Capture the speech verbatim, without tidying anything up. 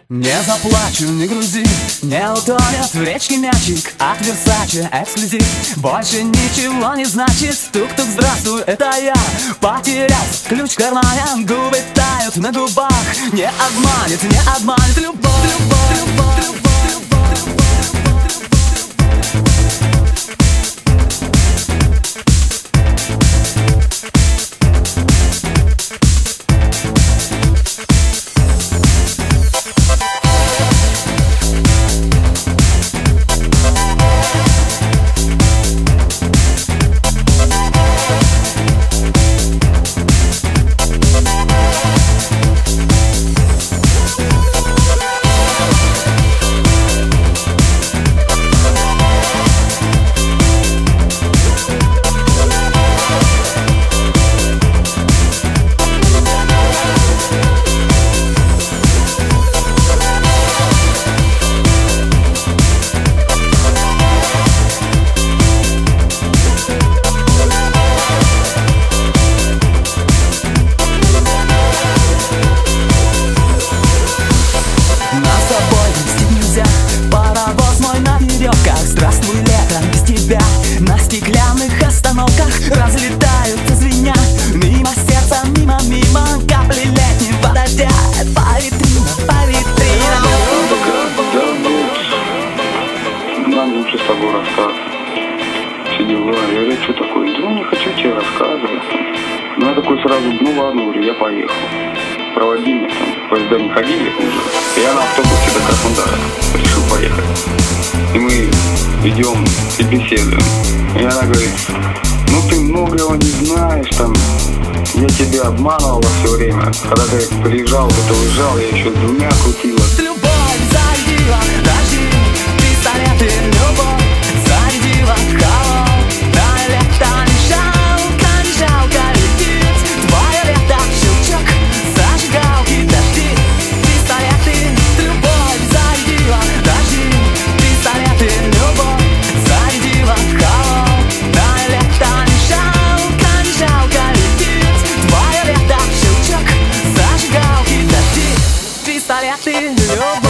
Не заплачу, не грузи, не утонет в речке мячик от Версаче эксклюзив. Больше ничего не значит. Тук-тук, здравствуй, это я. Потерялся, ключ в кармане, губы тают на губах. Не обманет, не обманет любовь, любовь, любовь, любовь. Здравствуй, лето, без тебя на стеклянных остановках разлетаются звеня. Мимо сердца, мимо, мимо капли летнего дождя. По витринам, по витринам. Нам лучше с тобой расстаться. Все дела. Я говорю, что такое? Ну, не хочу тебе рассказывать. Ну, я такой сразу, ну ладно, говорю, я поехал. Проводи меня там, поезда не ходили уже. Я на автобусе до Краснодара решил поехать. И мы идем и беседуем. И она говорит: ну ты многого не знаешь, там, я тебя обманывала все время. Когда ты приезжал, ты уезжал, я еще с двумя крутила. Любовь зарядила дожди, пистолеты, любовь зарядила холод. На лето не жалко, не жалко летит. Твое лето, щелчок, зажигалки, дожди, пистолеты. Любовь зарядила дожди, пистолеты, любовь зарядила холод. На лето не жалко, не жалко летит. Твое лето, щелчок, зажигалки, дожди, пистолеты, любовь.